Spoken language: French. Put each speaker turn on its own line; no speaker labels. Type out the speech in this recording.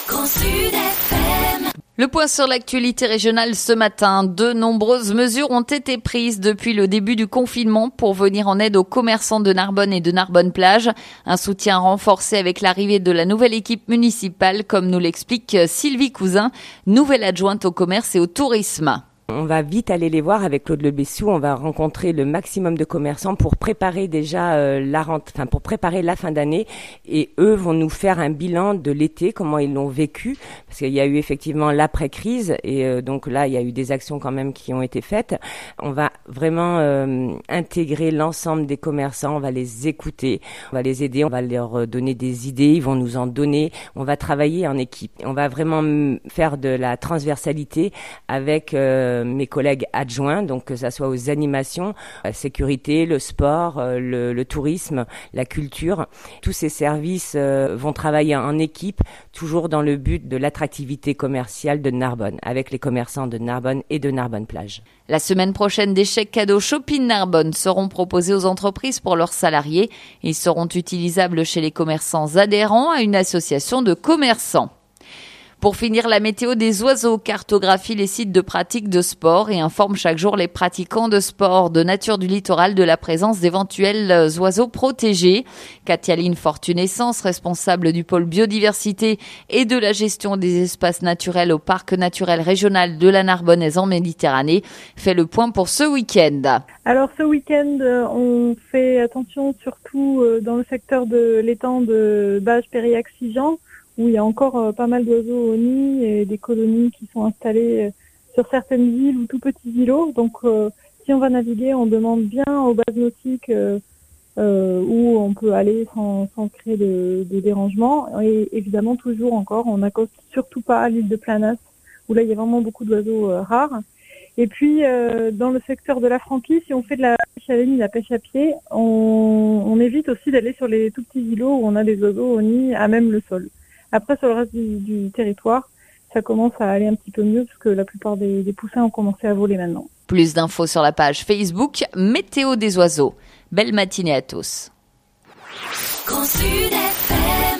Grand Sud FM.
Le point sur l'actualité régionale ce matin. De nombreuses mesures ont été prises depuis le début du confinement pour venir en aide aux commerçants de Narbonne et de Narbonne-Plage. Un soutien renforcé avec l'arrivée de la nouvelle équipe municipale, comme nous l'explique Sylvie Cousin, nouvelle adjointe au commerce et au tourisme.
On va vite aller les voir avec Claude Lebessou. On va rencontrer le maximum de commerçants pour préparer déjà pour préparer la fin d'année. Et eux vont nous faire un bilan de l'été, comment ils l'ont vécu. Parce qu'il y a eu effectivement l'après-crise. Et donc là, il y a eu des actions quand même qui ont été faites. On va vraiment intégrer l'ensemble des commerçants. On va les écouter. On va les aider. On va leur donner des idées. Ils vont nous en donner. On va travailler en équipe. On va vraiment faire de la transversalité avec mes collègues adjoints, donc que ça soit aux animations, la sécurité, le sport, le tourisme, la culture. Tous ces services vont travailler en équipe, toujours dans le but de l'attractivité commerciale de Narbonne, avec les commerçants de Narbonne et de Narbonne-Plage.
La semaine prochaine, des chèques cadeaux Shopping Narbonne seront proposés aux entreprises pour leurs salariés. Ils seront utilisables chez les commerçants adhérents à une association de commerçants. Pour finir, la météo des oiseaux cartographie les sites de pratique de sport et informe chaque jour les pratiquants de sport de nature du littoral de la présence d'éventuels oiseaux protégés. Katialine Fortunescence, responsable du pôle biodiversité et de la gestion des espaces naturels au parc naturel régional de la Narbonnaise en Méditerranée, fait le point pour ce week-end.
Alors ce week-end, on fait attention surtout dans le secteur de l'étang de Bages-Périac-Sigean, où il y a encore pas mal d'oiseaux au nid et des colonies qui sont installées sur certaines îles ou tout petits îlots. Donc si on va naviguer, on demande bien aux bases nautiques où on peut aller sans créer de dérangement. Et évidemment, toujours encore, on n'accoste surtout pas à l'île de Planas, où là il y a vraiment beaucoup d'oiseaux rares. Et puis dans le secteur de la Franquie, si on fait de la pêche à la ligne, la pêche à pied, on évite aussi d'aller sur les tout petits îlots où on a des oiseaux au nid à même le sol. Après, sur le reste du territoire, ça commence à aller un petit peu mieux parce que la plupart des poussins ont commencé à voler maintenant.
Plus d'infos sur la page Facebook Météo des oiseaux. Belle matinée à tous.
Grand Sud.